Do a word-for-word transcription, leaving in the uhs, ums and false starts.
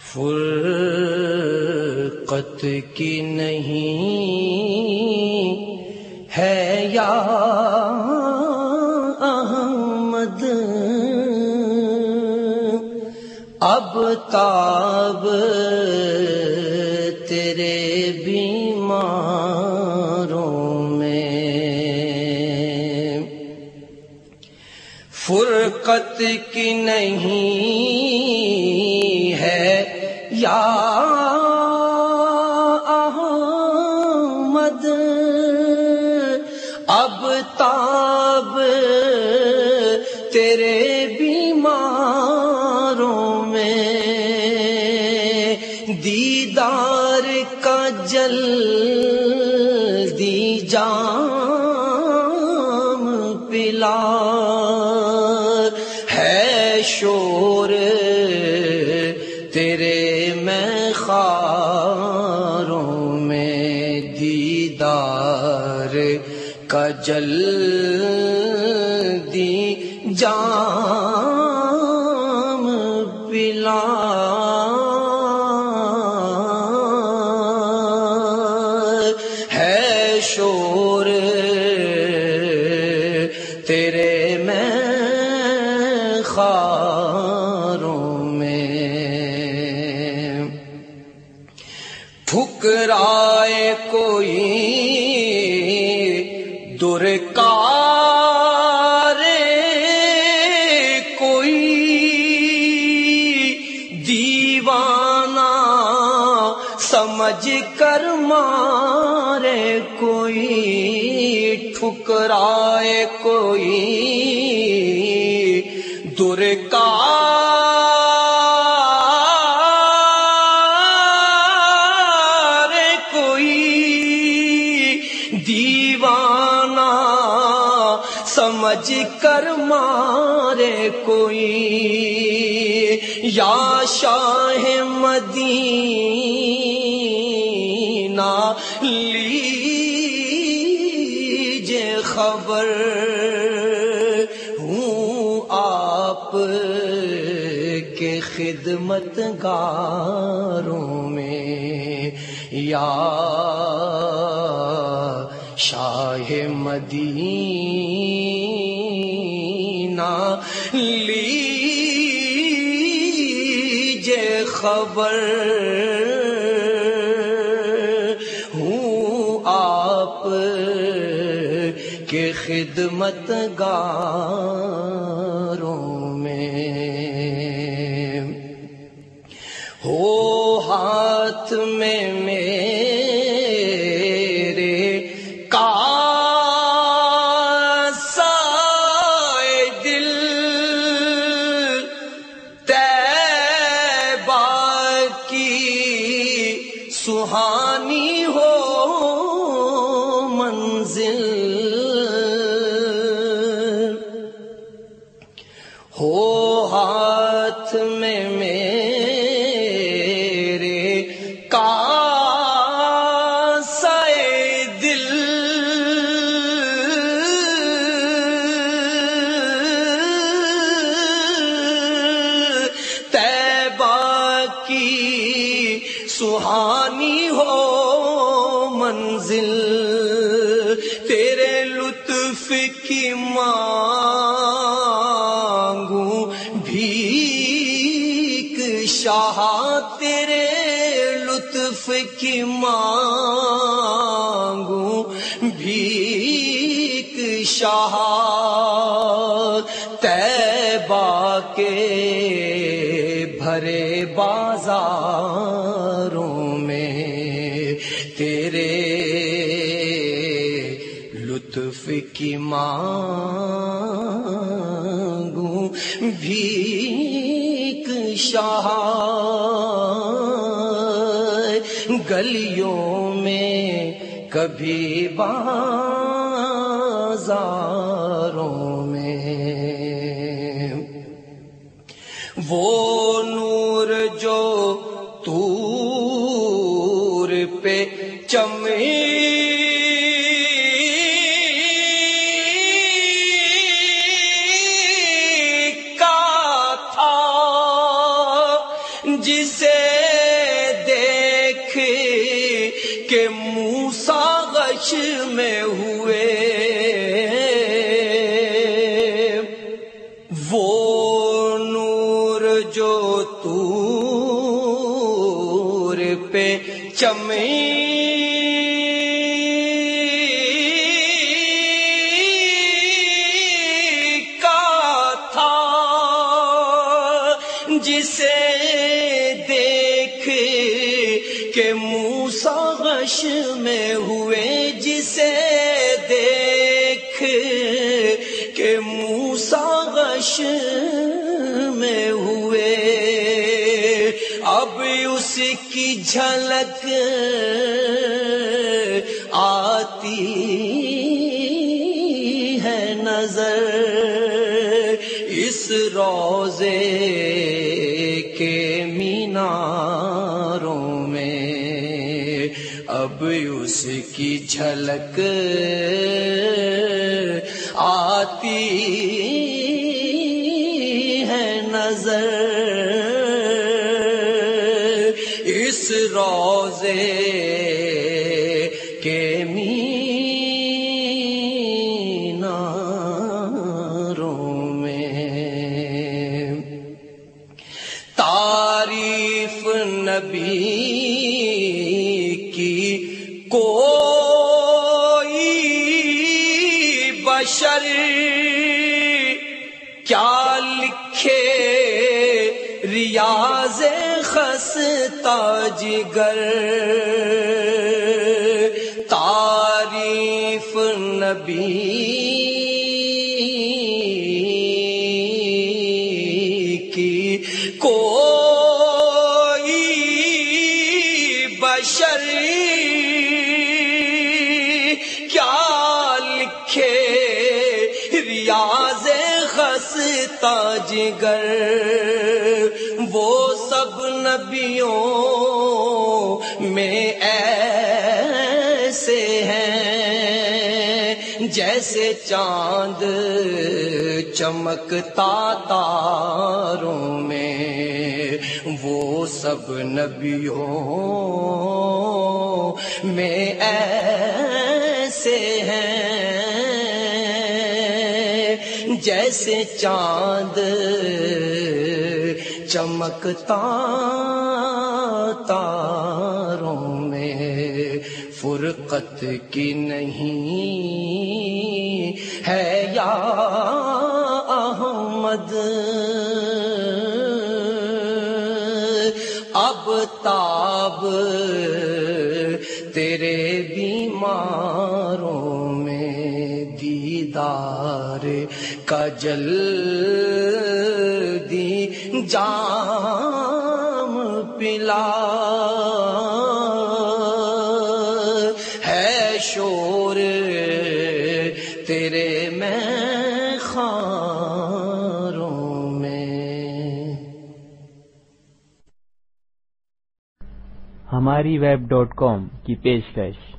فرقت کی نہیں ہے یا احمد، اب تاب تیرے بیماروں میں، فرقت کی نہیں ہے یا احمد، اب تاب تیرے بیماروں میں، دیدار کا جلدی جام پلا، ہے شور تیرے میخاروں میں، دیدار کا جلدی جام پلا، ہے شور تیرے میخاروں میں، ٹھکرائے کوئی درکارے کوئی، دیوانہ سمجھ کر مارے کوئی، ٹھکرائے کوئی درکار کوئی، دیوانہ سمجھ کر مارے کوئی، یا شاہ مدینہ لیجے خبر، ہوں آپ کے خدمت گاروں میں، یا شاہ مدینہ لیجے خبر، ہوں آپ کے خدمت گاروں میں، ہو ہاتھ میں میرے کاسائے دل، طیبہ کی سہانی ہو منزل، ہو ہاتھ میں میرے کاسائے دل، طیبہ کی سہانی ہو منزل، تیرے لطف کی مانگوں بھیک شاہ، تیرے لطف کی مانگوں بھیک شاہ، طیبہ کے بھرے بازاروں میں، تیرے لطف کی مانگوں بھیک شاہ، گلیوں میں کبھی بازاروں میں، وہ نور جو طور پہ چمکا تھا، جسے میں ہوئے، وہ نور جو طور پہ چمکا تھا، جسے دیکھ کے موسیٰ غش میں ہوئے، جسے دیکھ کے موسیٰ غش میں ہوئے، اب اس کی جھلک آتی ہے نظر اس روضے کے میناروں میں، اب اس کی جھلک آتی ہے نظر اس روضے کے میناروں میں۔ تعریف نبی کی کوئی بشر کیا لکھے، ریاض خستہ جگر، تعریف نبی کی کوئی بشر کیا لکھے، ریاض خستہ جگر، وہ سب نبیوں میں ایسے ہیں جیسے چاند چمکتا تاروں میں، وہ سب نبیوں میں ایسے ہیں جیسے چاند چمکتا تاروں میں، فرقت کی نہیں ہے یا احمد اب تاب تیرے بیماروں میں، دیدار کا جلدی جام پلا، ہے شور تیرے میں خاروں میں۔ ہماری ویب ڈاٹ کام کی پیشکش